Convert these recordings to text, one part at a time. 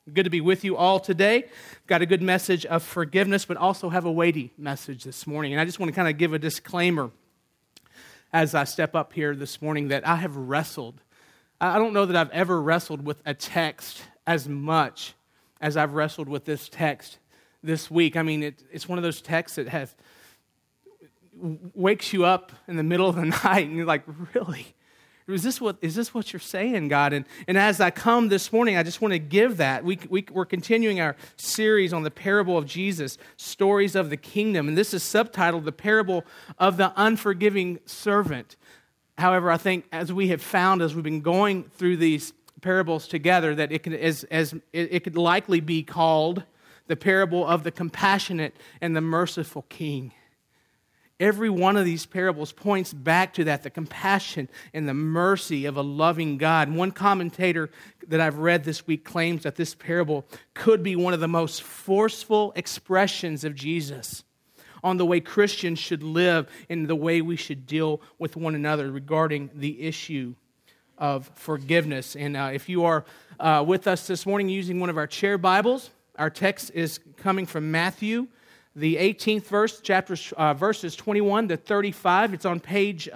Good to be with you all today. Got a good message of forgiveness, but also have a weighty message this morning. And I just want to kind of give a disclaimer as I step up here this morning that I have wrestled. I don't know that I've ever wrestled with a text as much as I've wrestled with this text this week. I mean, it's one of those texts that wakes you up in the middle of the night, and you're like, really? Is this what you're saying, God? And as I come this morning, I just want to give that. We're continuing our series on the parable of Jesus, Stories of the Kingdom. And this is subtitled The Parable of the Unforgiving Servant. However, I think as we have found, as we've been going through these parables together, that it could likely be called the parable of the compassionate and the merciful king. Every one of these parables points back to that, the compassion and the mercy of a loving God. One commentator that I've read this week claims that this parable could be one of the most forceful expressions of Jesus on the way Christians should live and the way we should deal with one another regarding the issue of forgiveness. And if you are with us this morning using one of our chair Bibles, our text is coming from Matthew, the 18th verse, verses 21 to 35. It's on page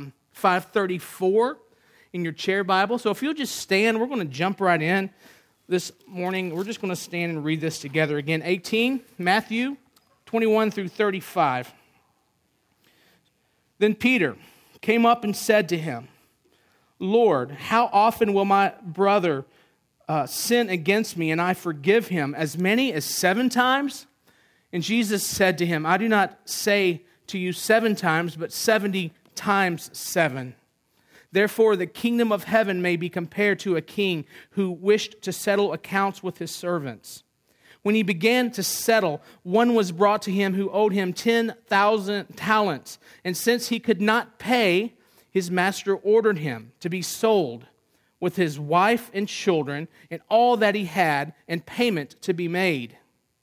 534 in your chair Bible. So if you'll just stand, we're going to jump right in this morning. We're just going to stand and read this together again. Matthew 21 through 35. Then Peter came up and said to him, Lord, how often will my brother sin against me and I forgive him? As many as 7 times? And Jesus said to him, I do not say to you 7 times, but 70 times 7. Therefore, the kingdom of heaven may be compared to a king who wished to settle accounts with his servants. When he began to settle, one was brought to him who owed him 10,000 talents. And since he could not pay, his master ordered him to be sold with his wife and children and all that he had, and payment to be made.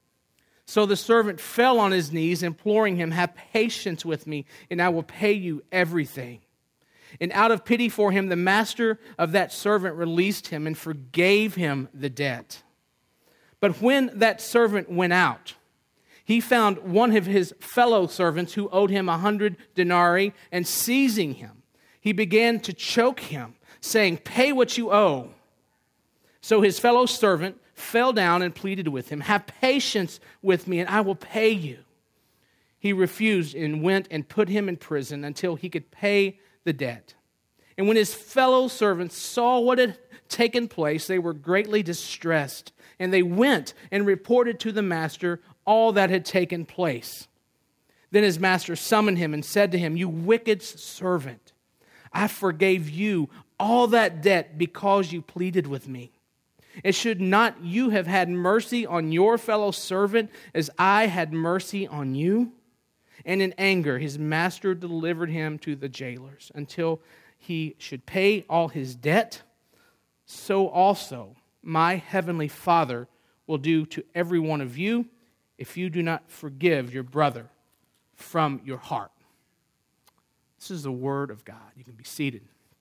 So the servant fell on his knees, imploring him, have patience with me, and I will pay you everything. And out of pity for him, the master of that servant released him and forgave him the debt. But when that servant went out, he found one of his fellow servants who owed him 100 denarii, and seizing him, he began to choke him, saying, pay what you owe. So his fellow servant fell down and pleaded with him, have patience with me and I will pay you. He refused and went and put him in prison until he could pay the debt. And when his fellow servants saw what had taken place, they were greatly distressed, and they went and reported to the master all that had taken place. Then his master summoned him and said to him, you wicked servant, I forgave you all that debt because you pleaded with me. And should not you have had mercy on your fellow servant as I had mercy on you? And in anger, his master delivered him to the jailers until he should pay all his debt. So also my heavenly Father will do to every one of you if you do not forgive your brother from your heart. This is the word of God. You can be seated.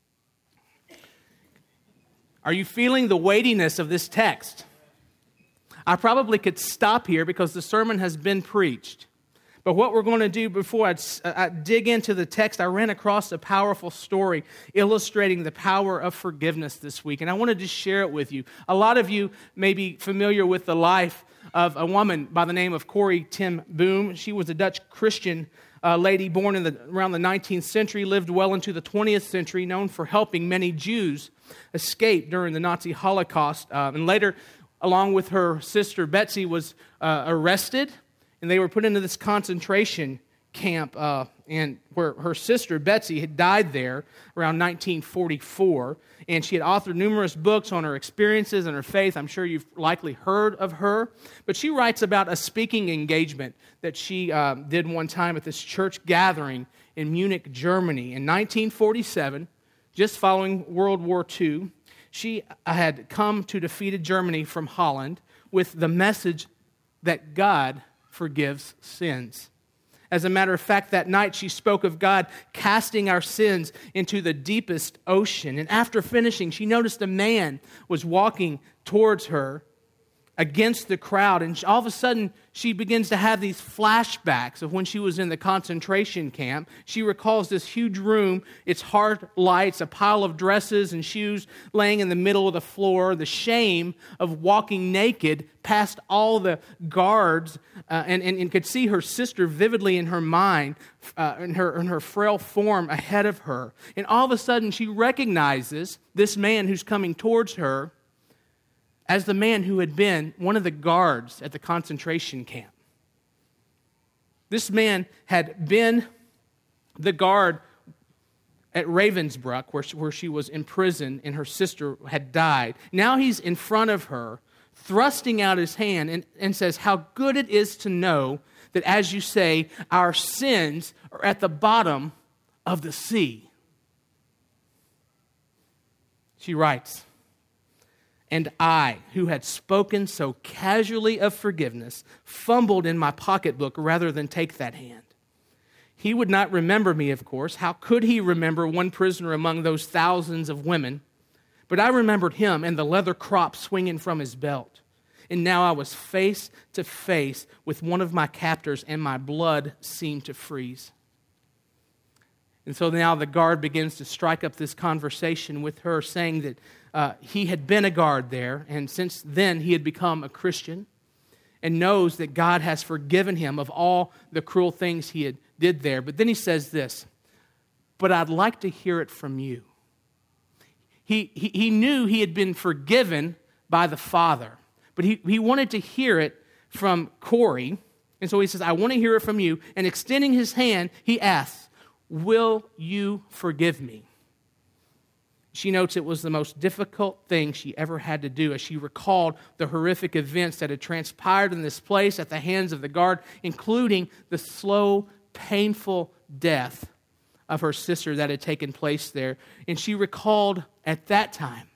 Are you feeling the weightiness of this text? I probably could stop here because the sermon has been preached. But what we're going to do before I dig into the text, I ran across a powerful story illustrating the power of forgiveness this week. And I wanted to share it with you. A lot of you may be familiar with the life of a woman by the name of Corrie ten Boom. She was a Dutch Christian lady born around the 19th century, lived well into the 20th century, known for helping many Jews escape during the Nazi Holocaust. And later, along with her sister Betsy, was arrested, and they were put into this concentration camp, and where her sister Betsy had died there around 1944, and she had authored numerous books on her experiences and her faith. I'm sure you've likely heard of her, but she writes about a speaking engagement that she did one time at this church gathering in Munich, Germany. In 1947, just following World War II, she had come to defeated Germany from Holland with the message that God forgives sins. As a matter of fact, that night she spoke of God casting our sins into the deepest ocean. And after finishing, she noticed a man was walking towards her. against the crowd. And all of a sudden, she begins to have these flashbacks of when she was in the concentration camp. She recalls this huge room, its hard lights, a pile of dresses and shoes laying in the middle of the floor, the shame of walking naked past all the guards, and could see her sister vividly in her mind, in her frail form ahead of her. And all of a sudden, she recognizes this man who's coming towards her as the man who had been one of the guards at the concentration camp. This man had been the guard at Ravensbrück, where she was imprisoned and her sister had died. Now he's in front of her, thrusting out his hand and says, "How good it is to know that, as you say, our sins are at the bottom of the sea." She writes, "And I, who had spoken so casually of forgiveness, fumbled in my pocketbook rather than take that hand. He would not remember me, of course. How could he remember one prisoner among those thousands of women? But I remembered him and the leather crop swinging from his belt. And now I was face to face with one of my captors, and my blood seemed to freeze." And so now the guard begins to strike up this conversation with her, saying that he had been a guard there, and since then he had become a Christian and knows that God has forgiven him of all the cruel things he had did there. But then he says this, "But I'd like to hear it from you." He knew he had been forgiven by the Father, but he wanted to hear it from Corey. And so he says, "I want to hear it from you." And extending his hand, he asks, "Will you forgive me?" She notes it was the most difficult thing she ever had to do as she recalled the horrific events that had transpired in this place at the hands of the guard, including the slow, painful death of her sister that had taken place there. And she recalled at that time,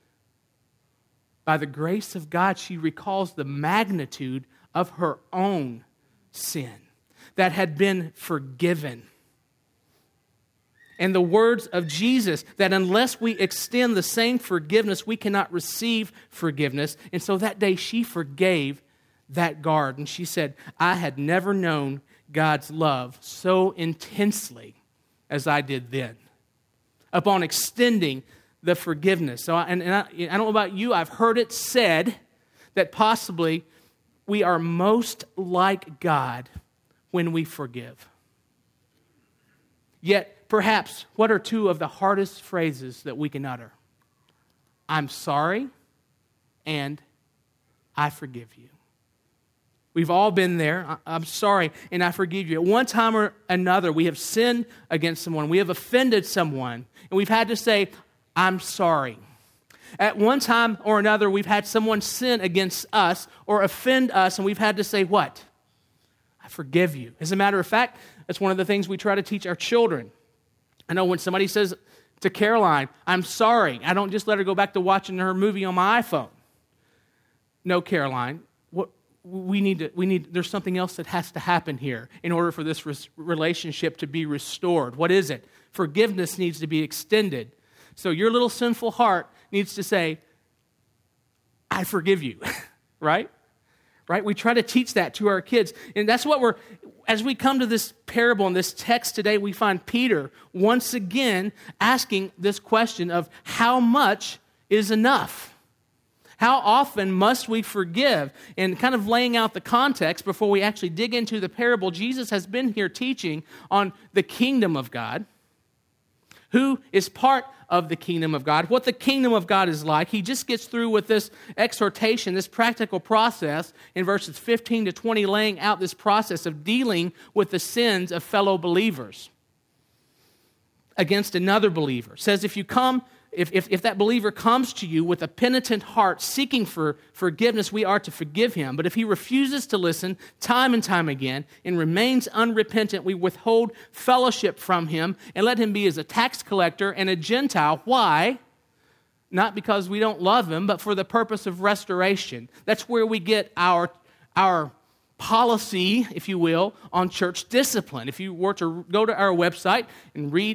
by the grace of God, she recalls the magnitude of her own sin that had been forgiven. And the words of Jesus, that unless we extend the same forgiveness, we cannot receive forgiveness. And so that day she forgave that guard. And she said, "I had never known God's love so intensely as I did then." Upon extending the forgiveness. So, I don't know about you, I've heard it said that possibly we are most like God when we forgive. Yet, perhaps, what are two of the hardest phrases that we can utter? "I'm sorry," and "I forgive you." We've all been there. I'm sorry, and I forgive you. At one time or another, we have sinned against someone. We have offended someone, and we've had to say, "I'm sorry." At one time or another, we've had someone sin against us or offend us, and we've had to say, what? "I forgive you." As a matter of fact, that's one of the things we try to teach our children. I know when somebody says to Caroline, "I'm sorry," I don't just let her go back to watching her movie on my iPhone. No, Caroline, there's something else that has to happen here in order for this relationship to be restored. What is it? Forgiveness needs to be extended. So your little sinful heart needs to say, "I forgive you," right? Right? We try to teach that to our kids. And that's what as we come to this parable and this text today, we find Peter once again asking this question of how much is enough? How often must we forgive? And kind of laying out the context before we actually dig into the parable, Jesus has been here teaching on the kingdom of God. Who is part of the kingdom of God, what the kingdom of God is like. He just gets through with this exhortation, this practical process in verses 15 to 20, laying out this process of dealing with the sins of fellow believers against another believer. It says if that believer comes to you with a penitent heart seeking for forgiveness, we are to forgive him. But if he refuses to listen time and time again and remains unrepentant, we withhold fellowship from him and let him be as a tax collector and a Gentile. Why? Not because we don't love him, but for the purpose of restoration. That's where we get our policy, if you will, on church discipline. If you were to go to our website and read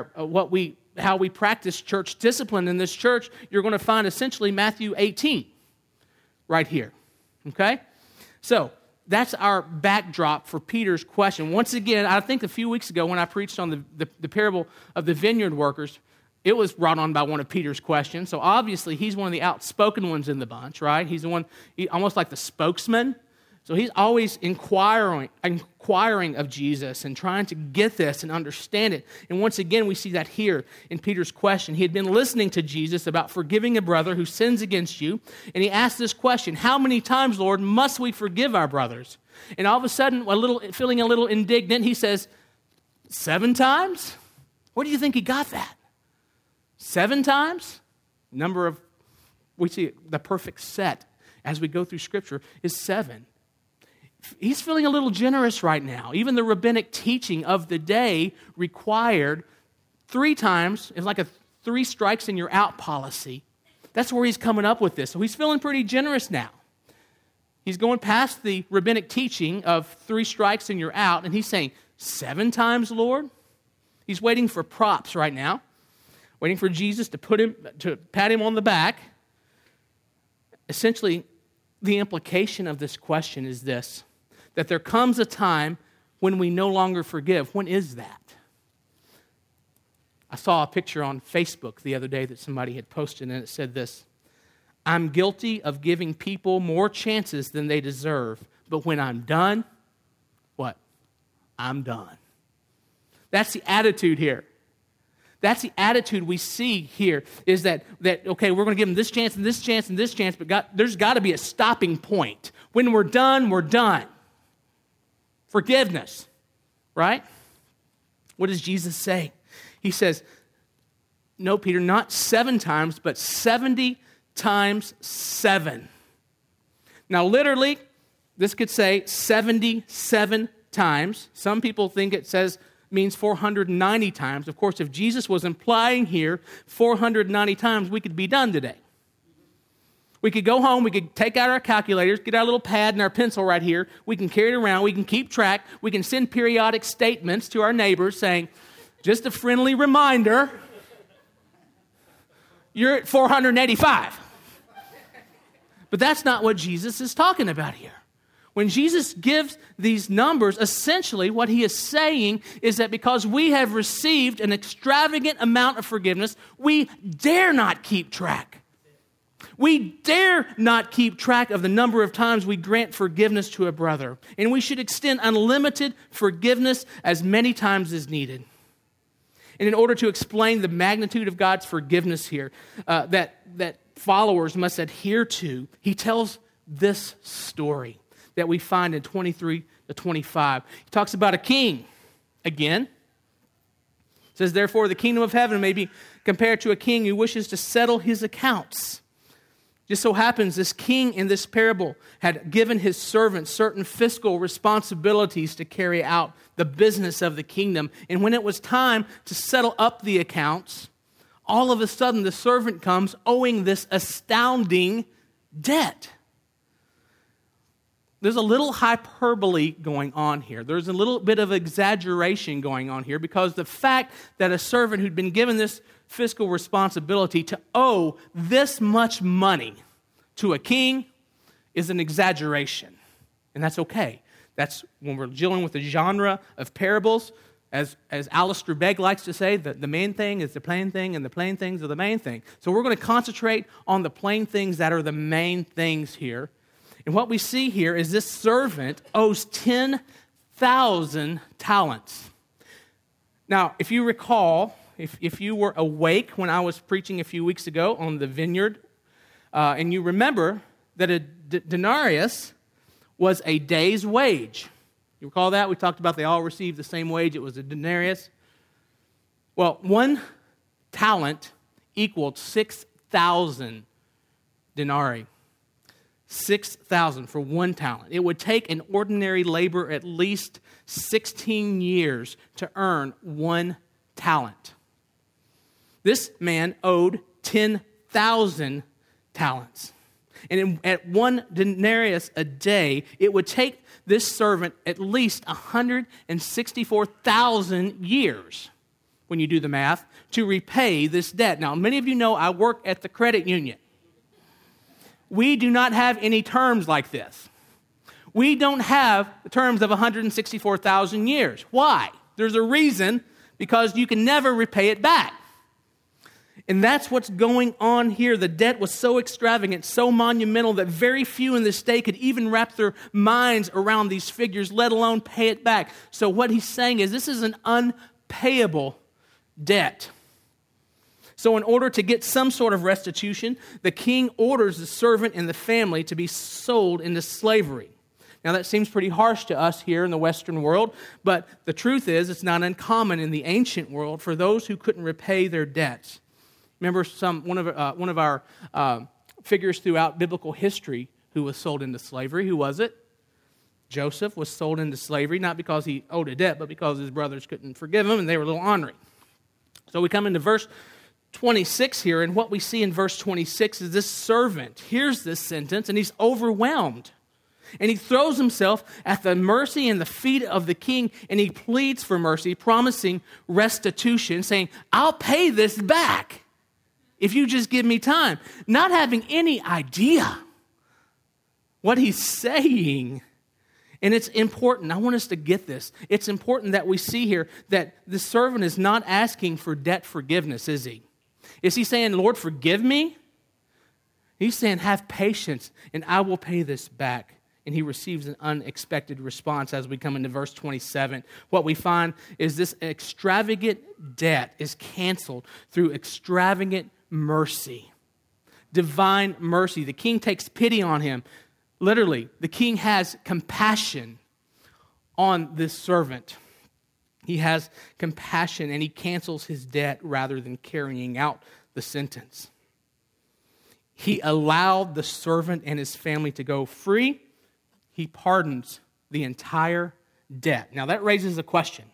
how we practice church discipline in this church, you're going to find essentially Matthew 18 right here. Okay? So that's our backdrop for Peter's question. Once again, I think a few weeks ago when I preached on the parable of the vineyard workers, it was brought on by one of Peter's questions. So obviously, he's one of the outspoken ones in the bunch, right? He's the one, almost like the spokesman. So he's always inquiring of Jesus and trying to get this and understand it. And once again, we see that here in Peter's question. He had been listening to Jesus about forgiving a brother who sins against you. And he asked this question, how many times, Lord, must we forgive our brothers? And all of a sudden, feeling a little indignant, he says, 7 times? Where do you think he got that? 7 times? We see the perfect set as we go through Scripture is 7. He's feeling a little generous right now. Even the rabbinic teaching of the day required 3 times. It's like a 3 strikes and you're out policy. That's where he's coming up with this. So he's feeling pretty generous now. He's going past the rabbinic teaching of 3 strikes and you're out, and he's saying, 7 times, Lord? He's waiting for props right now, waiting for Jesus to pat him on the back. Essentially, the implication of this question is this, that there comes a time when we no longer forgive. When is that? I saw a picture on Facebook the other day that somebody had posted, and it said this, I'm guilty of giving people more chances than they deserve, but when I'm done, what? I'm done. That's the attitude here. That's the attitude we see here, is that okay, we're going to give them this chance and this chance and this chance, but there's got to be a stopping point. When we're done, we're done. Forgiveness, right? What does Jesus say? He says, no, Peter, not 7 times, but 70 times 7. Now, literally, this could say 77 times. Some people think it means 490 times. Of course, if Jesus was implying here 490 times, we could be done today. We could go home, we could take out our calculators, get our little pad and our pencil right here. We can carry it around, we can keep track, we can send periodic statements to our neighbors saying, just a friendly reminder, you're at 485. But that's not what Jesus is talking about here. When Jesus gives these numbers, essentially what he is saying is that because we have received an extravagant amount of forgiveness, we dare not keep track. We dare not keep track of the number of times we grant forgiveness to a brother. And we should extend unlimited forgiveness as many times as needed. And in order to explain the magnitude of God's forgiveness here, that followers must adhere to, he tells this story that we find in 23 to 25. He talks about a king again. It says, therefore, the kingdom of heaven may be compared to a king who wishes to settle his accounts. Just so happens this king in this parable had given his servants certain fiscal responsibilities to carry out the business of the kingdom. And when it was time to settle up the accounts, all of a sudden the servant comes owing this astounding debt. There's a little hyperbole going on here. There's a little bit of exaggeration going on here because the fact that a servant who'd been given this fiscal responsibility to owe this much money to a king is an exaggeration. And that's okay. That's when we're dealing with the genre of parables. As Alistair Begg likes to say, the main thing is the plain thing and the plain things are the main thing. So we're going to concentrate on the plain things that are the main things here. And what we see here is this servant owes 10,000 talents. Now, if you recall, if you were awake when I was preaching a few weeks ago on the vineyard, and you remember that a denarius was a day's wage. You recall that? We talked about they all received the same wage. It was a denarius. Well, 1 talent equaled 6,000 denarii. 6,000 for 1 talent. It would take an ordinary laborer at least 16 years to earn 1 talent. This man owed 10,000 talents. And at 1 denarius a day, it would take this servant at least 164,000 years, when you do the math, to repay this debt. Now, many of you know I work at the credit union. we do not have any terms like this. We don't have the terms of 164,000 years. Why? There's a reason, because you can never repay it back. And that's what's going on here. The debt was so extravagant, so monumental, that very few in this day could even wrap their minds around these figures, let alone pay it back. So what he's saying is this is an unpayable debt. So in order to get some sort of restitution, the king orders the servant and the family to be sold into slavery. Now that seems pretty harsh to us here in the Western world, but the truth is it's not uncommon in the ancient world for those who couldn't repay their debts. Remember one of our figures throughout biblical history who was sold into slavery. Who was it? Joseph was sold into slavery, not because he owed a debt, but because his brothers couldn't forgive him and they were a little ornery. So we come into verse 26 here, and what we see in verse 26 is this servant hears this sentence and he's overwhelmed. And he throws himself at the mercy and the feet of the king, and he pleads for mercy, promising restitution, saying, I'll pay this back if you just give me time. Not having any idea what he's saying. And it's important. I want us to get this. It's important that we see here that the servant is not asking for debt forgiveness, is he? Is he saying, Lord, forgive me? He's saying, have patience, and I will pay this back. And he receives an unexpected response as we come into verse 27. What we find is this extravagant debt is canceled through extravagant mercy. Divine mercy. The king takes pity on him. Literally, the king has compassion on this servant. He has compassion and he cancels his debt rather than carrying out the sentence. He allowed the servant and his family to go free. He pardons the entire debt. Now that raises a question.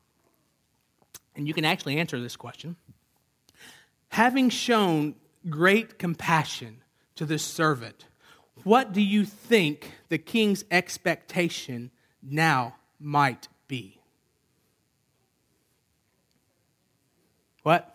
And you can actually answer this question. Having shown great compassion to this servant, what do you think the king's expectation now might be? What?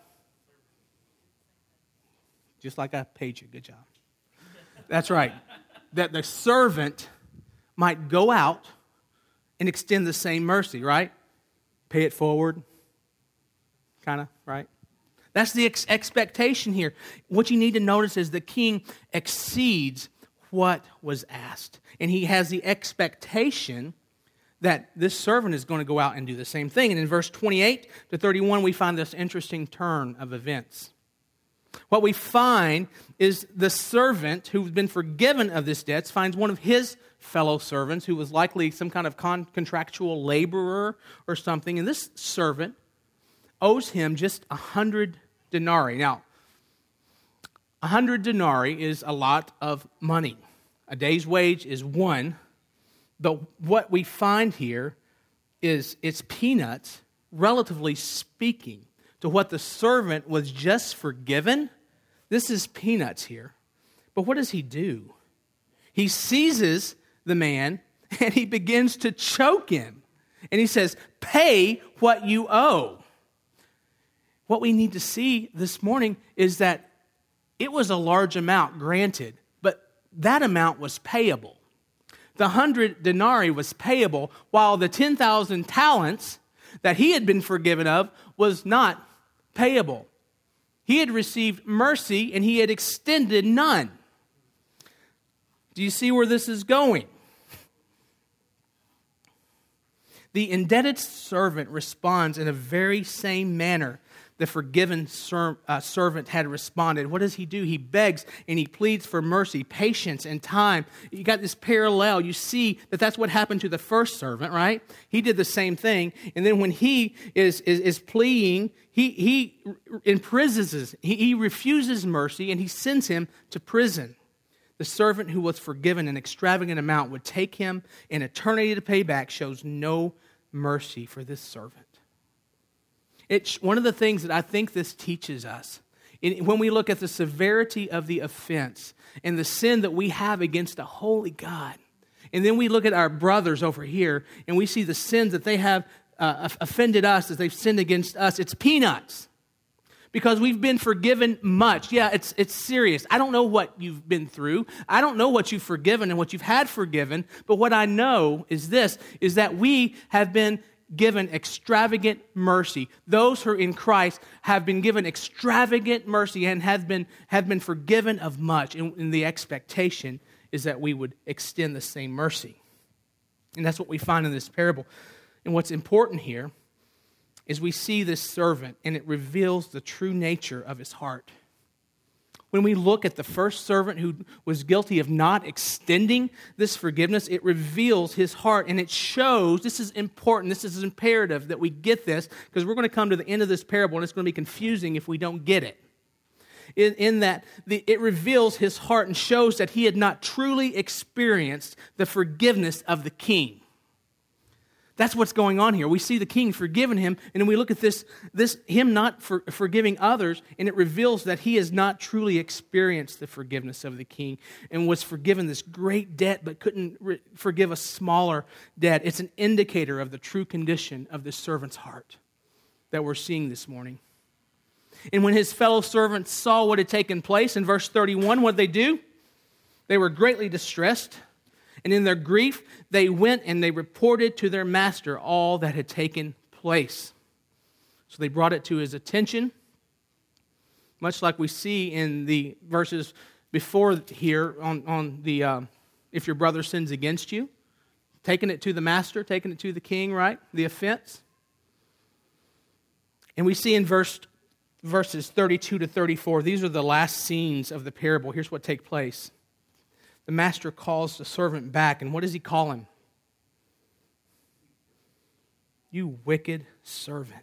Just like I paid you. Good job. That's right. That the servant might go out and extend the same mercy, right? Pay it forward. Kind of, right? That's the expectation here. What you need to notice is the king exceeds what was asked. And he has the expectation that this servant is going to go out and do the same thing. And in verse 28 to 31, we find this interesting turn of events. What we find is the servant who's been forgiven of this debt finds one of his fellow servants who was likely some kind of contractual laborer or something. And this servant owes him just 100 denarii. Now, 100 denarii is a lot of money. A day's wage is one. But what we find here is it's peanuts, relatively speaking, to what the servant was just forgiven. This is peanuts here. But what does he do? He seizes the man and he begins to choke him. And he says, pay what you owe. What we need to see this morning is that it was a large amount, granted, but that amount was payable. The 100 denarii was payable, while the 10,000 talents that he had been forgiven of was not payable. He had received mercy and he had extended none. Do you see where this is going? The indebted servant responds in a very same manner the forgiven servant had responded. What does he do? He begs and he pleads for mercy, patience, and time. You got this parallel. You see that that's what happened to the first servant, right? He did the same thing. And then when he is pleading, he imprisons, he refuses mercy, and he sends him to prison. The servant who was forgiven an extravagant amount would take him an eternity to pay back, shows no mercy for this servant. It's one of the things that I think this teaches us. When we look at the severity of the offense and the sin that we have against a holy God, and then we look at our brothers over here and we see the sins that they have offended us as they've sinned against us, it's peanuts. because we've been forgiven much. Yeah, it's serious. I don't know what you've been through. I don't know what you've forgiven and what you've had forgiven, but what I know is this, is that we have been given extravagant mercy. Those who are in Christ have been given extravagant mercy and have been forgiven of much. And the expectation is that we would extend the same mercy. And that's what we find in this parable. And what's important here is we see this servant, and it reveals the true nature of his heart. When we look at the first servant who was guilty of not extending this forgiveness, it reveals his heart, and it shows, this is important, this is imperative that we get this, because we're going to come to the end of this parable, and it's going to be confusing if we don't get it. In that, it reveals his heart and shows that he had not truly experienced the forgiveness of the king. That's what's going on here. We see the king forgiving him, and then we look at this him not forgiving others, and it reveals that he has not truly experienced the forgiveness of the king and was forgiven this great debt but couldn't forgive a smaller debt. It's an indicator of the true condition of this servant's heart that we're seeing this morning. And when his fellow servants saw what had taken place, in verse 31, what did they do? They were greatly distressed. And in their grief, they went and they reported to their master all that had taken place. So they brought it to his attention, much like we see in the verses before here on the, if your brother sins against you, taking it to the master, taking it to the king, right? The offense. And we see in verses 32 to 34, these are the last scenes of the parable. Here's what takes place. The master calls the servant back, and what does he call him? You wicked servant.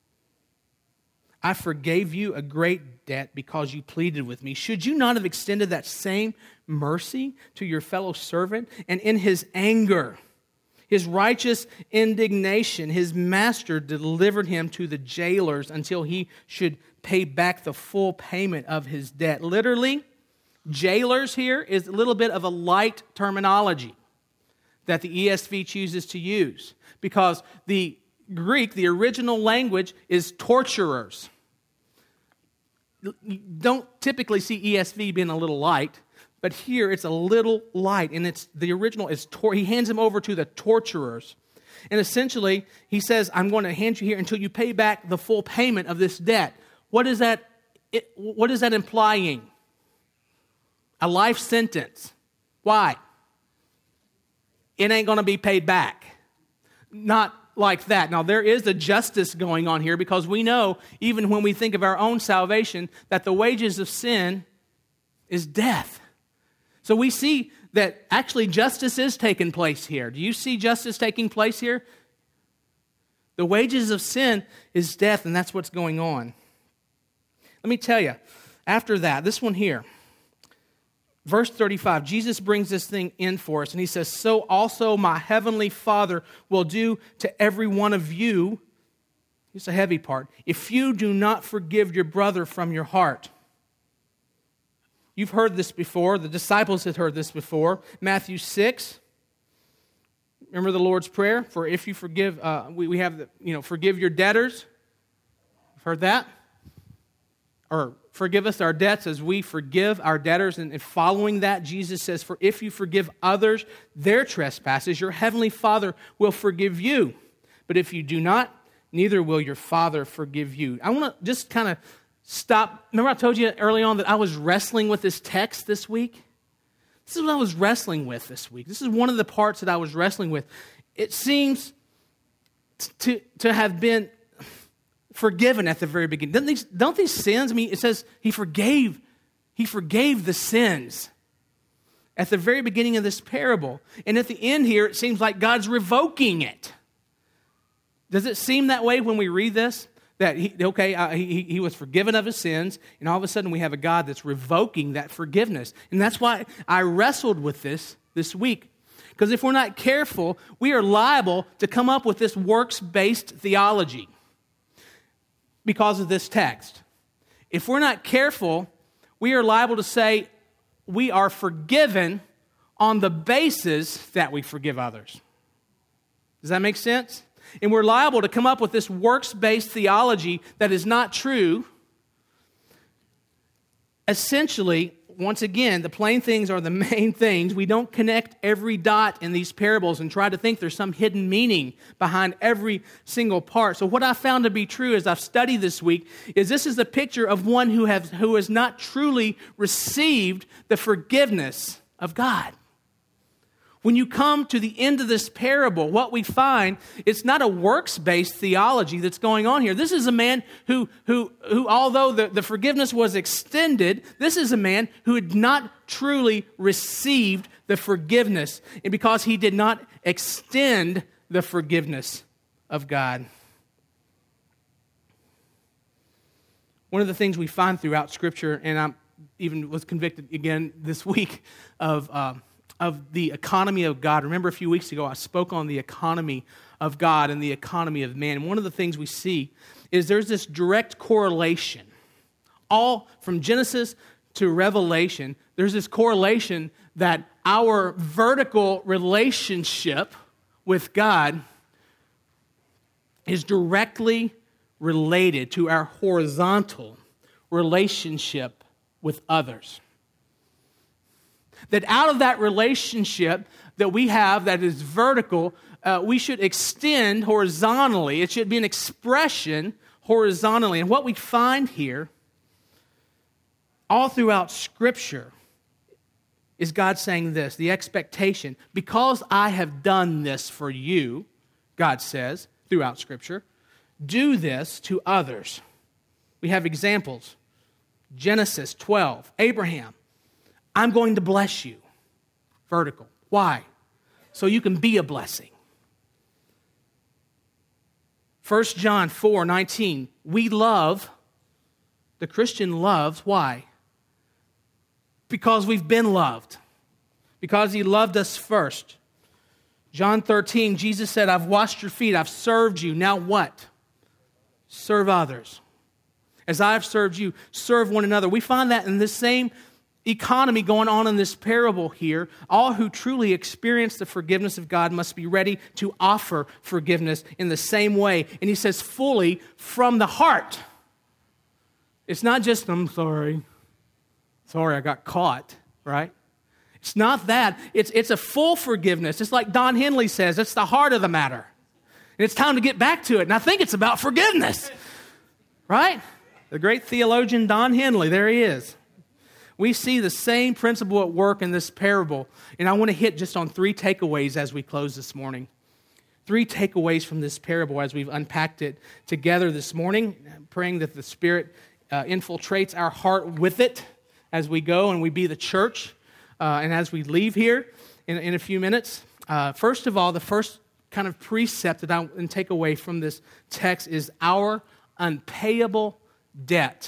I forgave you a great debt because you pleaded with me. Should you not have extended that same mercy to your fellow servant? And in his anger, his righteous indignation, his master delivered him to the jailers until he should pay back the full payment of his debt. Literally, jailers here is a little bit of a light terminology that the ESV chooses to use, because the Greek, the original language, is torturers. You don't typically see ESV being a little light, but here it's a little light, and the original is he hands him over to the torturers. And essentially, he says, I'm going to hand you here until you pay back the full payment of this debt. What is that implying? A life sentence. Why? It ain't going to be paid back. Not like that. Now, there is a justice going on here, because we know, even when we think of our own salvation, that the wages of sin is death. So we see that actually justice is taking place here. Do you see justice taking place here? The wages of sin is death, and that's what's going on. Let me tell you, after that, this one here, verse 35, Jesus brings this thing in for us, and he says, so also my heavenly Father will do to every one of you, it's a heavy part, if you do not forgive your brother from your heart. You've heard this before. The disciples had heard this before. Matthew 6, remember the Lord's Prayer? For if you forgive, we have, forgive your debtors. You've heard that? Or forgive us our debts as we forgive our debtors. And following that, Jesus says, for if you forgive others their trespasses, your heavenly Father will forgive you. But if you do not, neither will your Father forgive you. I want to just kind of stop. Remember I told you early on that I was wrestling with this text this week? This is what I was wrestling with this week. This is one of the parts that I was wrestling with. It seems to have been forgiven at the very beginning. Don't these sins, it says he forgave the sins at the very beginning of this parable. And at the end here, it seems like God's revoking it. Does it seem that way when we read this? That he was forgiven of his sins, and all of a sudden we have a God that's revoking that forgiveness. And that's why I wrestled with this week. Because if we're not careful, we are liable to come up with this works-based theology because of this text. If we're not careful, we are liable to say we are forgiven on the basis that we forgive others. Does that make sense? And we're liable to come up with this works-based theology that is not true essentially, once again, the plain things are the main things. We don't connect every dot in these parables and try to think there's some hidden meaning behind every single part. So what I found to be true as I've studied this week is this is a picture of one who has not truly received the forgiveness of God. When you come to the end of this parable, what we find, it's not a works-based theology that's going on here. This is a man who although the forgiveness was extended, this is a man who had not truly received the forgiveness, and because he did not extend the forgiveness of God. One of the things we find throughout Scripture, and I even was convicted again this week of the economy of God. Remember a few weeks ago I spoke on the economy of God and the economy of man. And one of the things we see is there's this direct correlation. All from Genesis to Revelation, there's this correlation that our vertical relationship with God is directly related to our horizontal relationship with others. That out of that relationship that we have that is vertical, we should extend horizontally. It should be an expression horizontally. And what we find here, all throughout Scripture, is God saying this, the expectation, because I have done this for you, God says throughout Scripture, do this to others. We have examples. Genesis 12, Abraham, I'm going to bless you. Vertical. Why? So you can be a blessing. 1 John 4:19. We love, the Christian loves, why? Because we've been loved. Because he loved us first. John 13, Jesus said, I've washed your feet, I've served you. Now what? Serve others. As I've served you, serve one another. We find that in this same economy going on in this parable here. All who truly experience the forgiveness of God must be ready to offer forgiveness in the same way. And he says fully from the heart. It's not just, I'm sorry. Sorry, I got caught, right? It's not that. It's a full forgiveness. It's like Don Henley says, it's the heart of the matter. And it's time to get back to it. And I think it's about forgiveness, right? The great theologian Don Henley, there he is. We see the same principle at work in this parable. And I want to hit just on 3 takeaways as we close this morning. 3 takeaways from this parable as we've unpacked it together this morning, praying that the Spirit infiltrates our heart with it as we go and we be the church and as we leave here in a few minutes. First of all, the first kind of precept that I want to take away from this text is our unpayable debt.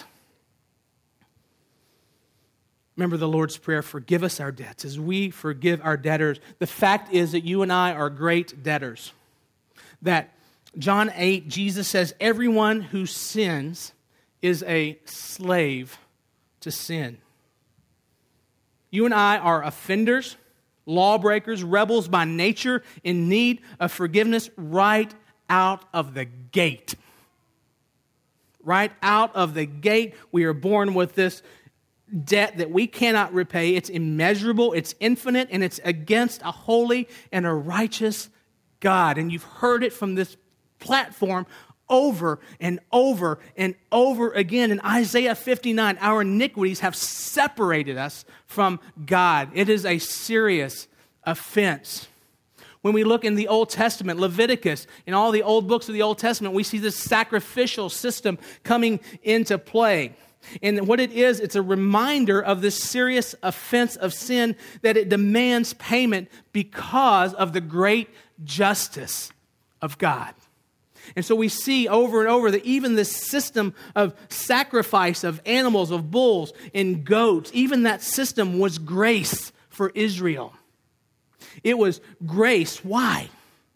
Remember the Lord's Prayer, forgive us our debts as we forgive our debtors. The fact is that you and I are great debtors. That John 8, Jesus says, everyone who sins is a slave to sin. You and I are offenders, lawbreakers, rebels by nature, in need of forgiveness right out of the gate. Right out of the gate, we are born with this debt that we cannot repay. It's immeasurable, it's infinite, and it's against a holy and a righteous God. And you've heard it from this platform over and over and over again. In Isaiah 59, our iniquities have separated us from God. It is a serious offense. When we look in the Old Testament, Leviticus, in all the old books of the Old Testament, we see this sacrificial system coming into play. And what it is, it's a reminder of this serious offense of sin that it demands payment because of the great justice of God. And so we see over and over that even this system of sacrifice of animals, of bulls and goats, even that system was grace for Israel. It was grace. Why?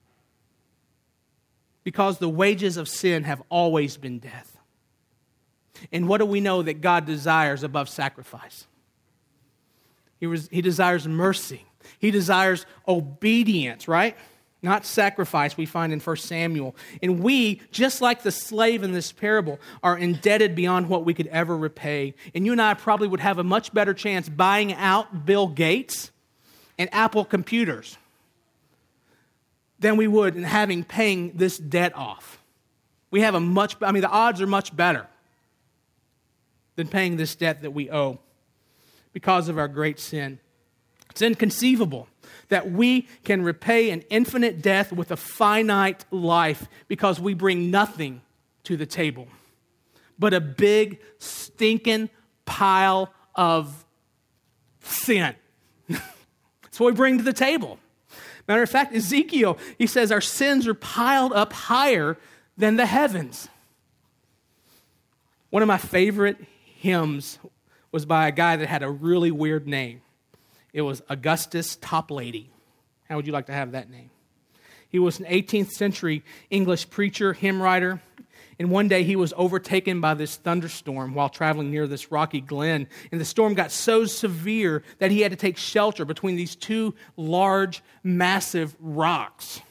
Because the wages of sin have always been death. And what do we know that God desires above sacrifice? He desires mercy. He desires obedience, right? not sacrifice, we find in 1 Samuel. And we, just like the slave in this parable, are indebted beyond what we could ever repay. And you and I probably would have a much better chance buying out Bill Gates and Apple computers than we would in paying this debt off. We have the odds are much better than paying this debt that we owe because of our great sin. It's inconceivable that we can repay an infinite debt with a finite life because we bring nothing to the table but a big, stinking pile of sin. That's what we bring to the table. Matter of fact, Ezekiel, he says our sins are piled up higher than the heavens. One of my favorite hymns was by a guy that had a really weird name. It was Augustus Toplady. How would you like to have that name? He was an 18th century English preacher, hymn writer, and one day he was overtaken by this thunderstorm while traveling near this rocky glen, and the storm got so severe that he had to take shelter between these two large, massive rocks.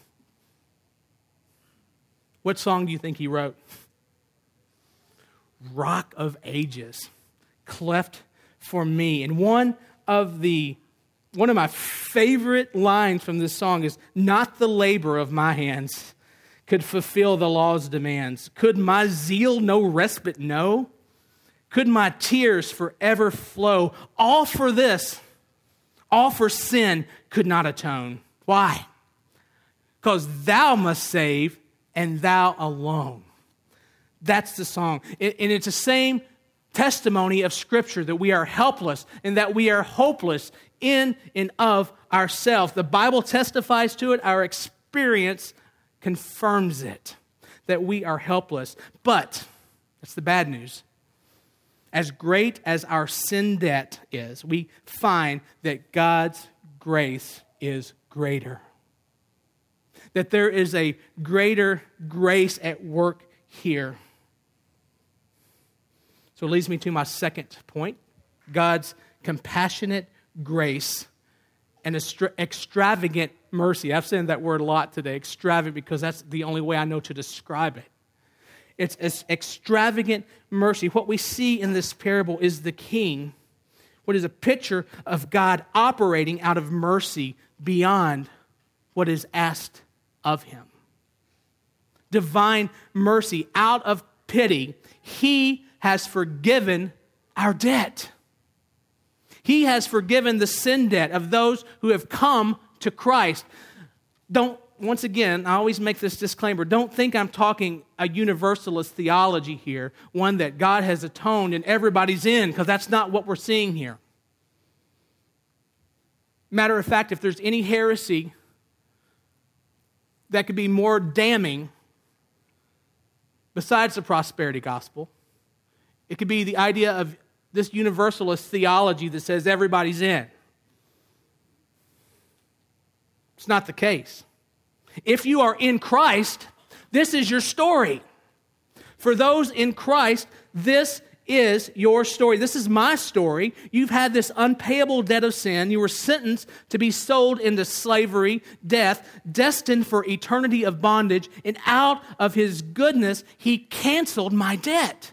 What song do you think he wrote? Rock of Ages, cleft for me. And one of my favorite lines from this song is, not the labor of my hands could fulfill the law's demands. Could my zeal no respite know? Could my tears forever flow? All for this, all for sin could not atone. Why? Because thou must save, and thou alone. That's the song. And it's the same testimony of Scripture that we are helpless and that we are hopeless in and of ourselves. The Bible testifies to it. Our experience confirms it, that we are helpless. But, that's the bad news. As great as our sin debt is, we find that God's grace is greater. That there is a greater grace at work here. So it leads me to my second point. God's compassionate grace and extravagant mercy. I've said that word a lot today, extravagant, because that's the only way I know to describe it. It's extravagant mercy. What we see in this parable is the king, what is a picture of God operating out of mercy beyond what is asked of him. Divine mercy, out of pity, he has forgiven our debt. He has forgiven the sin debt of those who have come to Christ. Once again, I always make this disclaimer, don't think I'm talking a universalist theology here, one that God has atoned and everybody's in, because that's not what we're seeing here. Matter of fact, if there's any heresy that could be more damning besides the prosperity gospel, it could be the idea of this universalist theology that says everybody's in. It's not the case. If you are in Christ, this is your story. For those in Christ, this is your story. This is my story. You've had this unpayable debt of sin. You were sentenced to be sold into slavery, death, destined for eternity of bondage. And out of his goodness, he canceled my debt.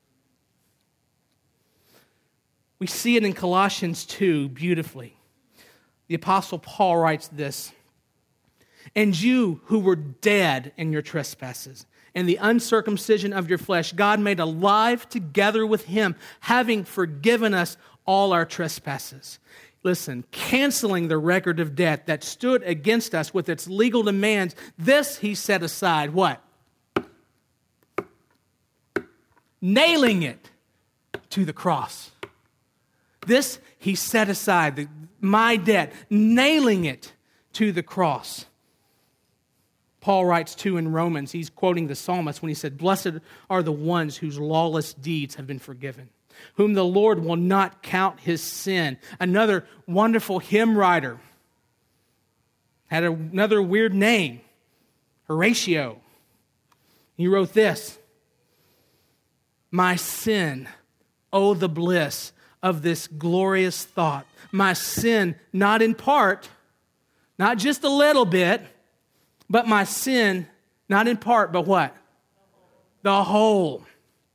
We see it in Colossians 2 beautifully. The Apostle Paul writes this, "And you who were dead in your trespasses and the uncircumcision of your flesh, God made alive together with him, having forgiven us all our trespasses." Listen, canceling the record of debt that stood against us with its legal demands, this he set aside. What? Nailing it to the cross. This he set aside, my debt, nailing it to the cross. Paul writes too in Romans, he's quoting the psalmist when he said, "Blessed are the ones whose lawless deeds have been forgiven, whom the Lord will not count his sin." Another wonderful hymn writer had another weird name, Horatio. He wrote this, "My sin, oh the bliss of this glorious thought. My sin, not in part, not just a little bit, but my sin, not in part, but what? The whole.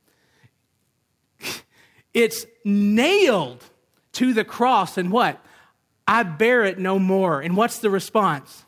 It's nailed to the cross, and what? I bear it no more. And what's the response?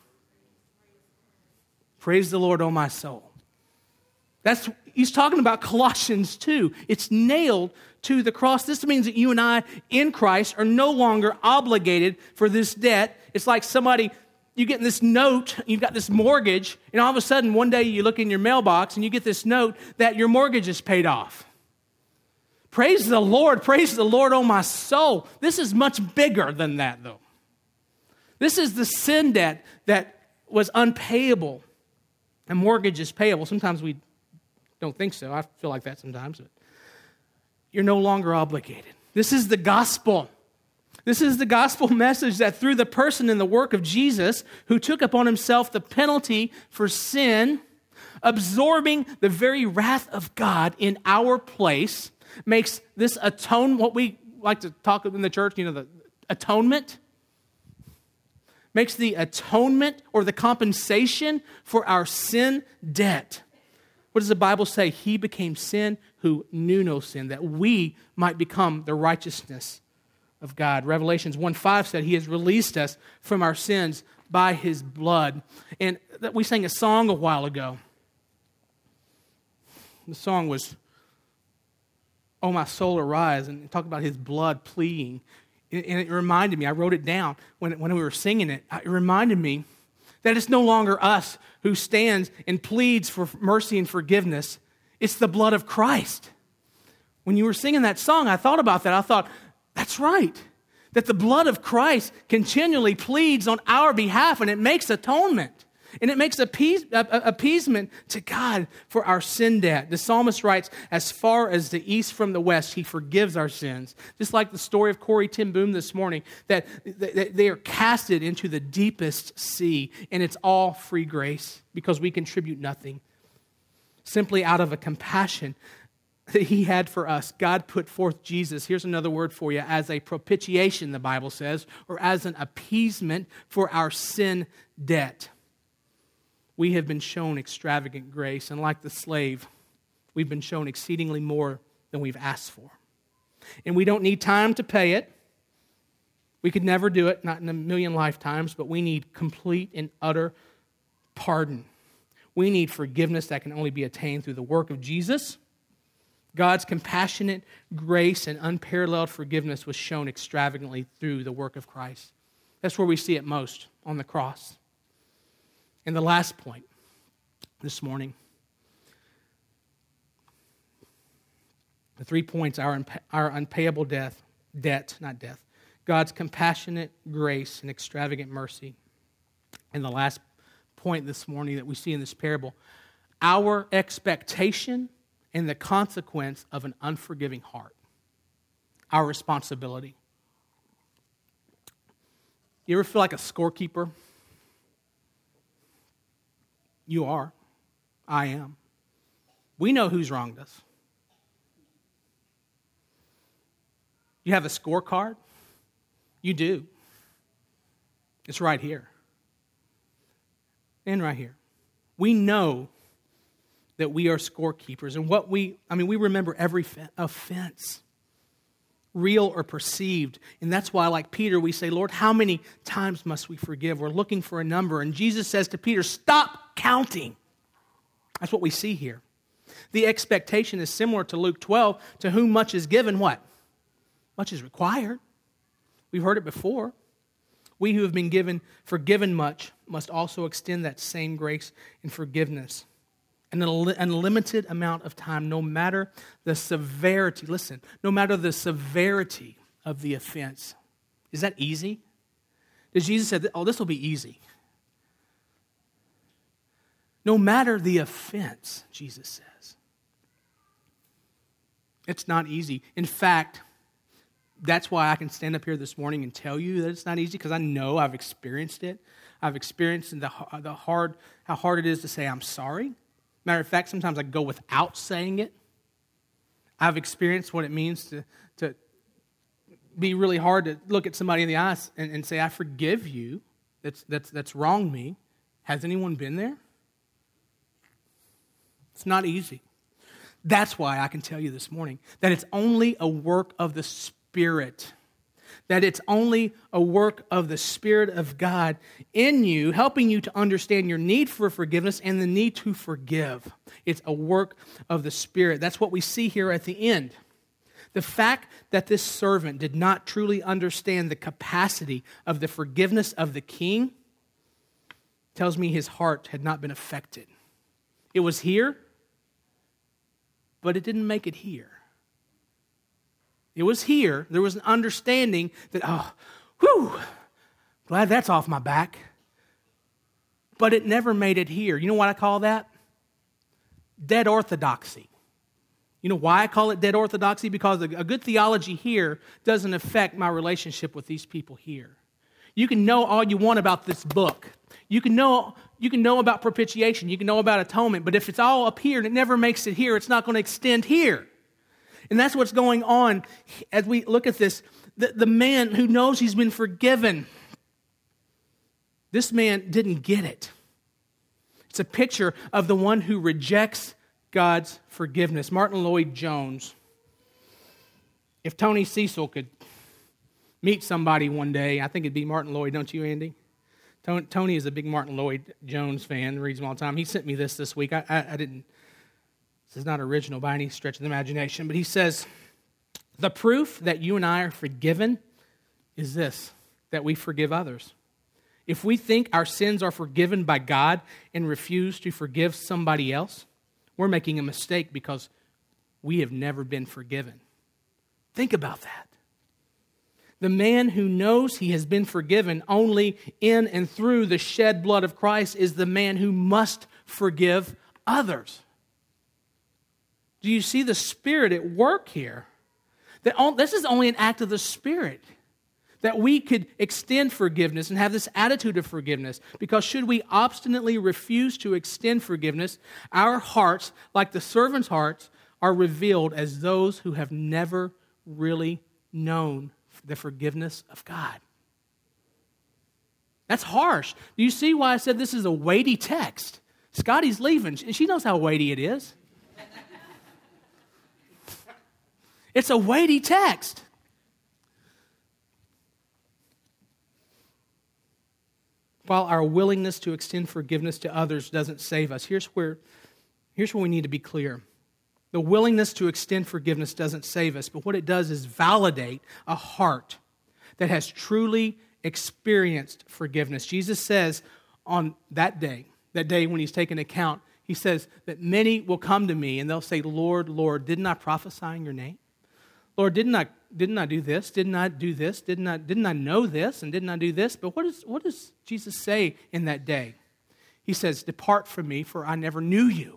Praise the Lord, O my soul. He's talking about Colossians 2. It's nailed to the cross. This means that you and I in Christ are no longer obligated for this debt. It's like somebody, you get this note, you've got this mortgage, and all of a sudden one day you look in your mailbox and you get this note that your mortgage is paid off. Praise the Lord, O my soul. This is much bigger than that, though. This is the sin debt that was unpayable. A mortgage is payable. Sometimes we don't think so. I feel like that sometimes. But you're no longer obligated. This is the gospel. This is the gospel message that through the person and the work of Jesus, who took upon himself the penalty for sin, absorbing the very wrath of God in our place, makes this what we like to talk in the church, the atonement, makes the atonement or the compensation for our sin debt. What does the Bible say? He became sin who knew no sin, that we might become the righteousness of God. Revelations 1:5 said he has released us from our sins by his blood. And we sang a song a while ago. The song was, "Oh, my soul, arise," and talk about his blood pleading. And it reminded me, I wrote it down when we were singing it, it reminded me that it's no longer us who stands and pleads for mercy and forgiveness. It's the blood of Christ. When you were singing that song, I thought about that. I thought, that's right. That the blood of Christ continually pleads on our behalf, and it makes atonement. And it makes appeasement to God for our sin debt. The psalmist writes, as far as the east from the west, he forgives our sins. Just like the story of Corrie ten Boom this morning, that they are casted into the deepest sea, and it's all free grace because we contribute nothing. Simply out of a compassion that he had for us, God put forth Jesus, here's another word for you, as a propitiation, the Bible says, or as an appeasement for our sin debt. We have been shown extravagant grace, and like the slave, we've been shown exceedingly more than we've asked for. And we don't need time to pay it. We could never do it, not in a million lifetimes, but we need complete and utter pardon. We need forgiveness that can only be attained through the work of Jesus. God's compassionate grace and unparalleled forgiveness was shown extravagantly through the work of Christ. That's where we see it most, on the cross. And the last point this morning, the 3 points are our unpayable debt, God's compassionate grace and extravagant mercy. And the last point this morning that we see in this parable, our expectation and the consequence of an unforgiving heart. Our responsibility. You ever feel like a scorekeeper? You are. I am. We know who's wronged us. You have a scorecard? You do. It's right here. And right here. We know that we are scorekeepers. And we remember every offense, real or perceived. And that's why, like Peter, we say, Lord, how many times must we forgive? We're looking for a number. And Jesus says to Peter, stop counting. That's what we see here. The expectation is similar to Luke 12, to whom much is given, what? Much is required. We've heard it before. We who have been forgiven much must also extend that same grace and forgiveness. An unlimited amount of time, no matter the severity. Listen, no matter the severity of the offense. Is that easy? Did Jesus say, oh, this will be easy? No matter the offense, Jesus says. It's not easy. In fact, that's why I can stand up here this morning and tell you that it's not easy, because I know I've experienced it. I've experienced how hard it is to say I'm sorry. Matter of fact, sometimes I go without saying it. I've experienced what it means to be really hard to look at somebody in the eyes and say, I forgive you. That's wronged me. Has anyone been there? It's not easy. That's why I can tell you this morning that it's only a work of the Spirit. That it's only a work of the Spirit of God in you, helping you to understand your need for forgiveness and the need to forgive. It's a work of the Spirit. That's what we see here at the end. The fact that this servant did not truly understand the capacity of the forgiveness of the king tells me his heart had not been affected. It was here, but it didn't make it here. It was here. There was an understanding that, glad that's off my back. But it never made it here. You know what I call that? Dead orthodoxy. You know why I call it dead orthodoxy? Because a good theology here doesn't affect my relationship with these people here. You can know all you want about this book. You can know about propitiation. You can know about atonement. But if it's all up here and it never makes it here, it's not going to extend here. And that's what's going on as we look at this. The man who knows he's been forgiven, this man didn't get it. It's a picture of the one who rejects God's forgiveness. Martin Lloyd-Jones. If Tony Cecil could meet somebody one day, I think it'd be Martin Lloyd, don't you, Andy? Tony is a big Martin Lloyd-Jones fan, reads him all the time. He sent me this week. I didn't. This is not original by any stretch of the imagination, but he says, the proof that you and I are forgiven is this, that we forgive others. If we think our sins are forgiven by God and refuse to forgive somebody else, we're making a mistake because we have never been forgiven. Think about that. The man who knows he has been forgiven only in and through the shed blood of Christ is the man who must forgive others. Do you see the Spirit at work here? This is only an act of the Spirit, that we could extend forgiveness and have this attitude of forgiveness. Because should we obstinately refuse to extend forgiveness, our hearts, like the servant's hearts, are revealed as those who have never really known the forgiveness of God. That's harsh. Do you see why I said this is a weighty text? Scotty's leaving. She knows how weighty it is. It's a weighty text. While our willingness to extend forgiveness to others doesn't save us, here's where we need to be clear. The willingness to extend forgiveness doesn't save us, but what it does is validate a heart that has truly experienced forgiveness. Jesus says on that day when he's taken account, he says that many will come to me and they'll say, Lord, Lord, didn't I prophesy in your name? Lord, didn't I do this? Didn't I do this? Didn't I know this? And didn't I do this? But what does Jesus say in that day? He says, depart from me, for I never knew you.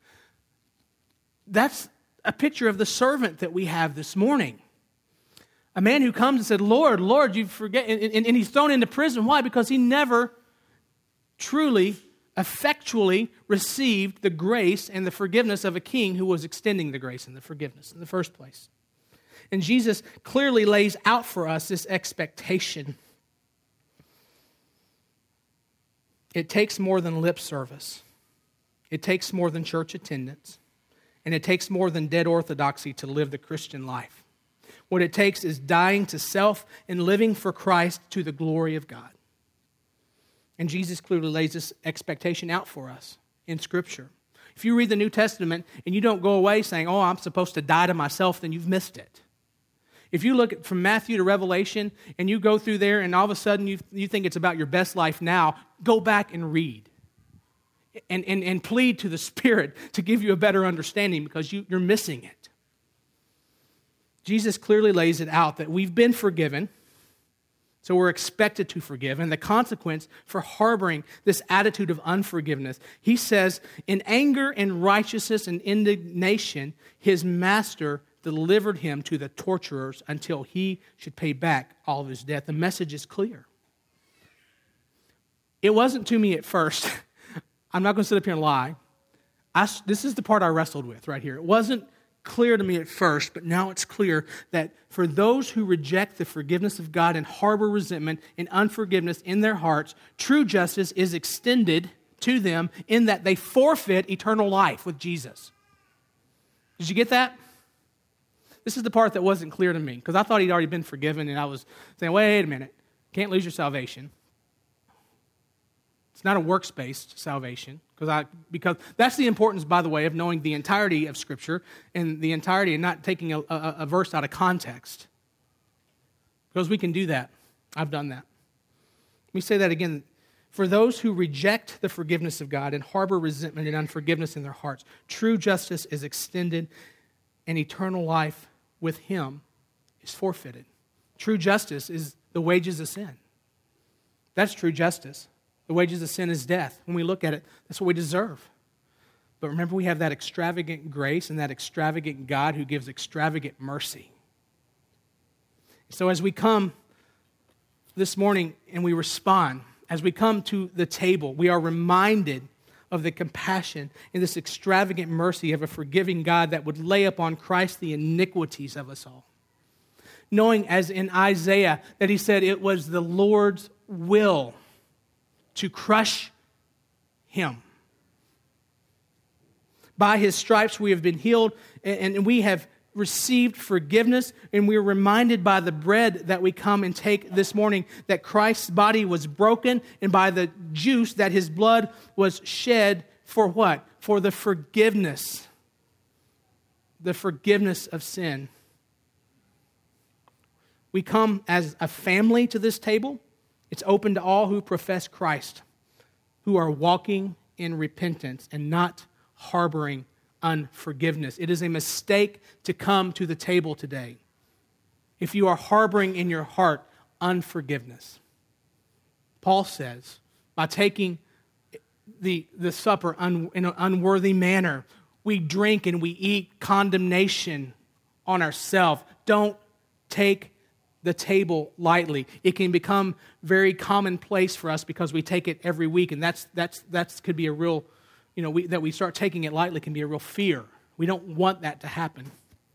That's a picture of the servant that we have this morning. A man who comes and said, Lord, Lord, you forget, and he's thrown into prison. Why? Because he never truly, effectually received the grace and the forgiveness of a king who was extending the grace and the forgiveness in the first place. And Jesus clearly lays out for us this expectation. It takes more than lip service. It takes more than church attendance. And it takes more than dead orthodoxy to live the Christian life. What it takes is dying to self and living for Christ to the glory of God. And Jesus clearly lays this expectation out for us in Scripture. If you read the New Testament and you don't go away saying, oh, I'm supposed to die to myself, then you've missed it. If you look from Matthew to Revelation and you go through there and all of a sudden you think it's about your best life now, go back and read. And plead to the Spirit to give you a better understanding because you're missing it. Jesus clearly lays it out that we've been forgiven, so we're expected to forgive. And the consequence for harboring this attitude of unforgiveness, he says, in anger and righteousness and indignation, his master delivered him to the torturers until he should pay back all of his debt. The message is clear. It wasn't to me at first. I'm not going to sit up here and lie. This is the part I wrestled with right here. It wasn't clear to me at first, but now it's clear that for those who reject the forgiveness of God and harbor resentment and unforgiveness in their hearts, true justice is extended to them in that they forfeit eternal life with Jesus. Did you get that? This is the part that wasn't clear to me, because I thought he'd already been forgiven, and I was saying, wait a minute, can't lose your salvation. It's not a works-based salvation, because that's the importance, by the way, of knowing the entirety of Scripture and the entirety and not taking a verse out of context. Because we can do that. I've done that. Let me say that again. For those who reject the forgiveness of God and harbor resentment and unforgiveness in their hearts, true justice is extended and eternal life with Him is forfeited. True justice is the wages of sin. That's true justice. The wages of sin is death. When we look at it, that's what we deserve. But remember, we have that extravagant grace and that extravagant God who gives extravagant mercy. So as we come this morning and we respond, as we come to the table, we are reminded of the compassion and this extravagant mercy of a forgiving God that would lay upon Christ the iniquities of us all. Knowing, as in Isaiah, that he said it was the Lord's will to crush him. By his stripes we have been healed, and we have received forgiveness, and we are reminded by the bread that we come and take this morning that Christ's body was broken, and by the juice that his blood was shed for what? For the forgiveness of sin. We come as a family to this table. It's open to all who profess Christ, who are walking in repentance and not harboring unforgiveness. It is a mistake to come to the table today if you are harboring in your heart unforgiveness. Paul says, by taking the supper in an unworthy manner, we drink and we eat condemnation on ourselves. Don't take the table lightly. It can become very commonplace for us because we take it every week, and that's could be a real, that we start taking it lightly can be a real fear. We don't want that to happen.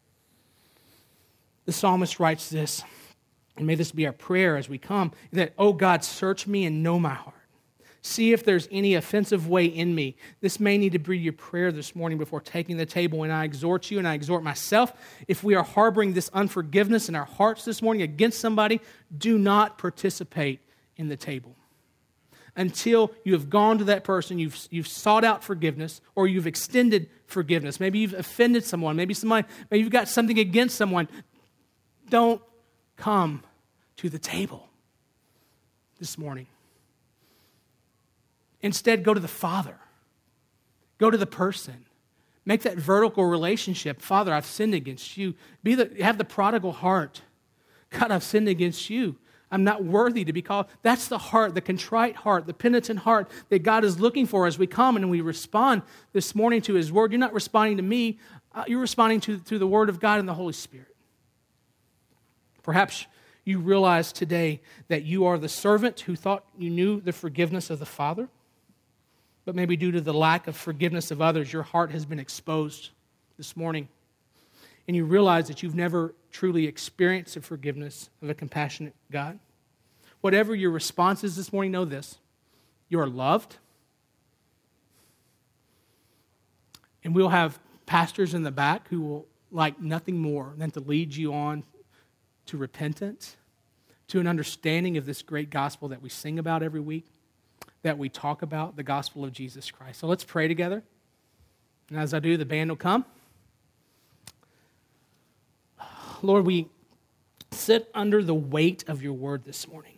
The psalmist writes this, and may this be our prayer as we come, that, "Oh God, search me and know my heart. See if there's any offensive way in me." This may need to be your prayer this morning before taking the table. And I exhort you and I exhort myself, if we are harboring this unforgiveness in our hearts this morning against somebody, do not participate in the table. Until you have gone to that person, you've sought out forgiveness, or you've extended forgiveness. Maybe you've offended someone. Maybe you've got something against someone. Don't come to the table this morning. Instead, go to the Father. Go to the person. Make that vertical relationship. Father, I've sinned against you. Have the prodigal heart. God, I've sinned against you. I'm not worthy to be called. That's the heart, the contrite heart, the penitent heart that God is looking for as we come and we respond this morning to His Word. You're not responding to me. You're responding to the Word of God and the Holy Spirit. Perhaps you realize today that you are the servant who thought you knew the forgiveness of the Father. But maybe due to the lack of forgiveness of others, your heart has been exposed this morning. And you realize that you've never truly experienced the forgiveness of a compassionate God. Whatever your response is this morning, know this. You are loved. And we'll have pastors in the back who will like nothing more than to lead you on to repentance, to an understanding of this great gospel that we sing about every week, that we talk about, the gospel of Jesus Christ. So let's pray together. And as I do, the band will come. Lord, we sit under the weight of your word this morning.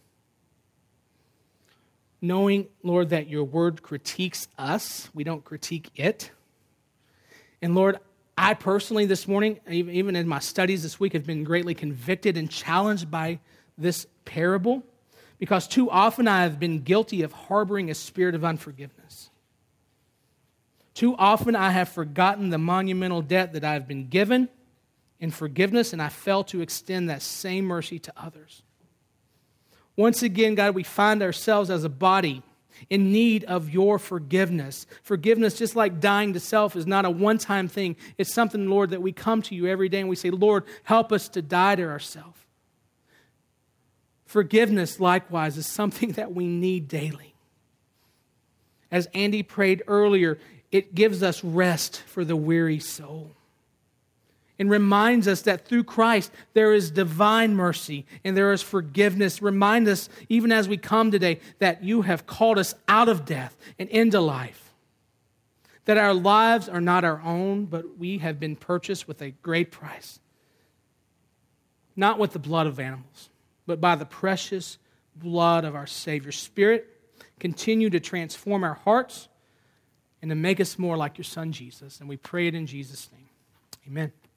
Knowing, Lord, that your word critiques us. We don't critique it. And Lord, I personally this morning, even in my studies this week, have been greatly convicted and challenged by this parable, because too often I have been guilty of harboring a spirit of unforgiveness. Too often I have forgotten the monumental debt that I have been given in forgiveness, and I fail to extend that same mercy to others. Once again, God, we find ourselves as a body in need of your forgiveness. Forgiveness, just like dying to self, is not a one-time thing. It's something, Lord, that we come to you every day and we say, Lord, help us to die to ourselves. Forgiveness, likewise, is something that we need daily. As Andy prayed earlier, it gives us rest for the weary soul. And reminds us that through Christ there is divine mercy and there is forgiveness. Remind us, even as we come today, that you have called us out of death and into life. That our lives are not our own, but we have been purchased with a great price. Not with the blood of animals, but by the precious blood of our Savior. Spirit, continue to transform our hearts and to make us more like your Son, Jesus. And we pray it in Jesus' name. Amen.